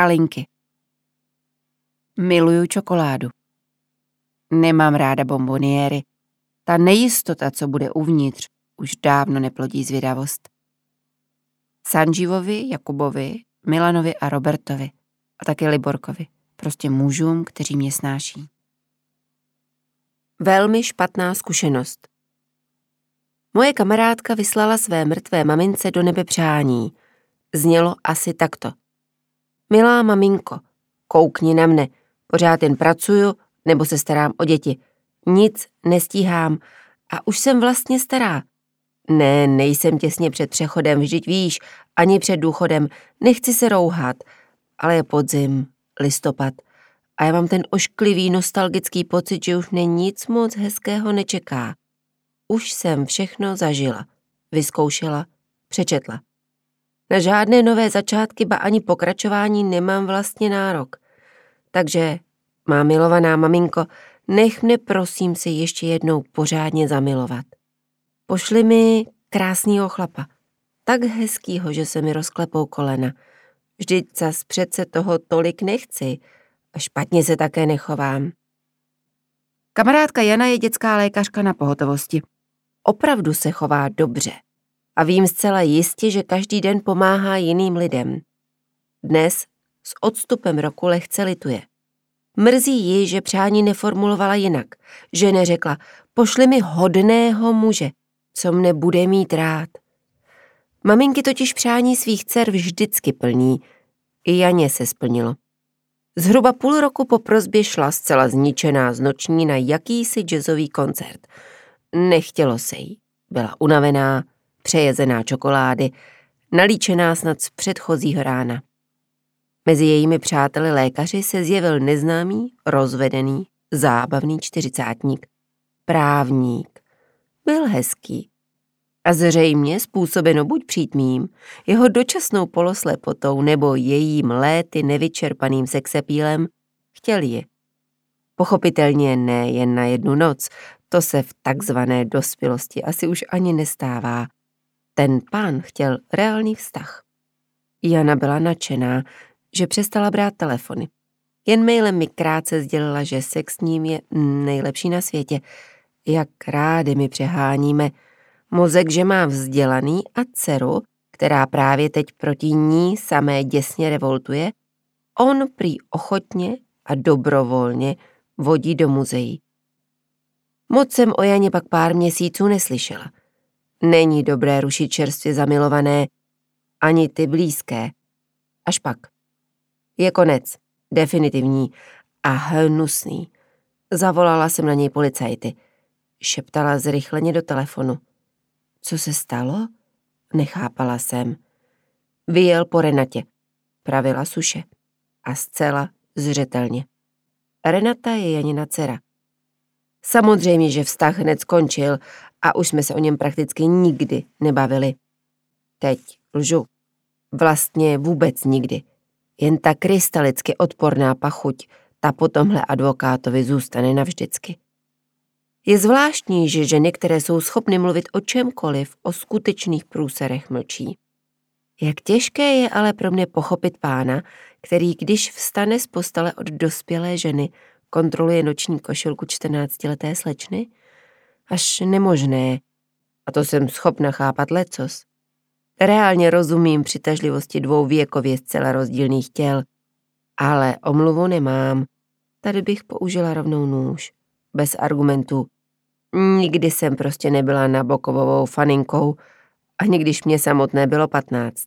Pralinky. Miluju čokoládu. Nemám ráda bomboniéry. Ta nejistota, co bude uvnitř, už dávno neplodí zvědavost. Sanjivovi, Jakubovi, Milanovi a Robertovi a také Liborkovi. Prostě mužům, kteří mě snáší. Velmi špatná zkušenost. Moje kamarádka vyslala své mrtvé mamince do nebe přání. Znělo asi takto. Milá maminko, koukni na mne, pořád jen pracuju nebo se starám o děti. Nic nestíhám a už jsem vlastně stará. Ne, nejsem těsně před přechodem, vždyť víš, ani před důchodem, nechci se rouhat, ale je podzim, listopad a já mám ten ošklivý nostalgický pocit, že už mě nic moc hezkého nečeká. Už jsem všechno zažila, vyzkoušela, přečetla. Na žádné nové začátky, ba ani pokračování nemám vlastně nárok. Takže, má milovaná maminko, nech mne prosím si ještě jednou pořádně zamilovat. Pošli mi krásnýho chlapa, tak hezkýho, že se mi rozklepou kolena. Vždyť zas přece toho tolik nechci a špatně se také nechovám. Kamarádka Jana je dětská lékařka na pohotovosti. Opravdu se chová dobře a vím zcela jistě, že každý den pomáhá jiným lidem. Dnes s odstupem roku lehce lituje. Mrzí ji, že přání neformulovala jinak, že neřekla, pošli mi hodného muže, co mne bude mít rád. Maminky totiž přání svých dcer vždycky plní. I Janě se splnilo. Zhruba půl roku po prosbě šla zcela zničená z noční na jakýsi jazzový koncert. Nechtělo se jí. Byla unavená, přejezená čokolády, nalíčená snad z předchozího rána. Mezi jejími přáteli lékaři se zjevil neznámý, rozvedený, zábavný čtyřicátník. Právník. Byl hezký. A zřejmě způsobeno buď přítmím, jeho dočasnou poloslepotou nebo jejím léty nevyčerpaným sexepílem, chtěl ji. Pochopitelně ne jen na jednu noc, to se v takzvané dospělosti asi už ani nestává. Ten pán chtěl reálný vztah. Jana byla nadšená, že přestala brát telefony. Jen mailem mi krátce sdělila, že sex s ním je nejlepší na světě. Jak rádi mi přeháníme. Mozek, že má vzdělaný a dceru, která právě teď proti ní samé děsně revoltuje, on prý ochotně a dobrovolně vodí do muzeí. Moc jsem o Janě pak pár měsíců neslyšela. Není dobré rušit čerstvě zamilované, ani ty blízké. Až pak. Je konec, definitivní a hnusný. Zavolala jsem na něj policajty. Šeptala zrychleně do telefonu. Co se stalo? Nechápala jsem. Vyjel po Renatě. Pravila Suše. A zcela zřetelně. Renata je Janina dcera. Samozřejmě, že vztah hned skončil a už jsme se o něm prakticky nikdy nebavili. Teď lžu. Vlastně vůbec nikdy. Jen ta krystalicky odporná pachuť, ta po tomhle advokátovi zůstane navždycky. Je zvláštní, že ženy, které jsou schopny mluvit o čemkoliv, o skutečných průserech, mlčí. Jak těžké je ale pro mě pochopit pána, který, když vstane z postele od dospělé ženy, kontroluje noční košilku 14leté slečny? Až nemožné. A to jsem schopna chápat lecos. Reálně rozumím přitažlivosti dvou věkově zcela rozdílných těl, ale omluvu nemám. Tady bych použila rovnou nůž. Bez argumentů. Nikdy jsem prostě nebyla Nabokovovou faninkou, ani když mě samotné bylo 15.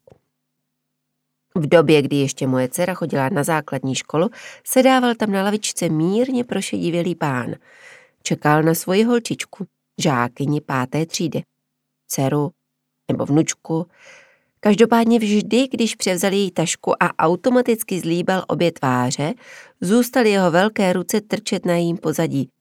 V době, kdy ještě moje dcera chodila na základní školu, sedával tam na lavičce mírně prošedivělý pán. Čekal na svoji holčičku, žákyni 5. třídy. Dceru nebo vnučku. Každopádně vždy, když převzal její tašku a automaticky zlíbal obě tváře, zůstaly jeho velké ruce trčet na jejím pozadí.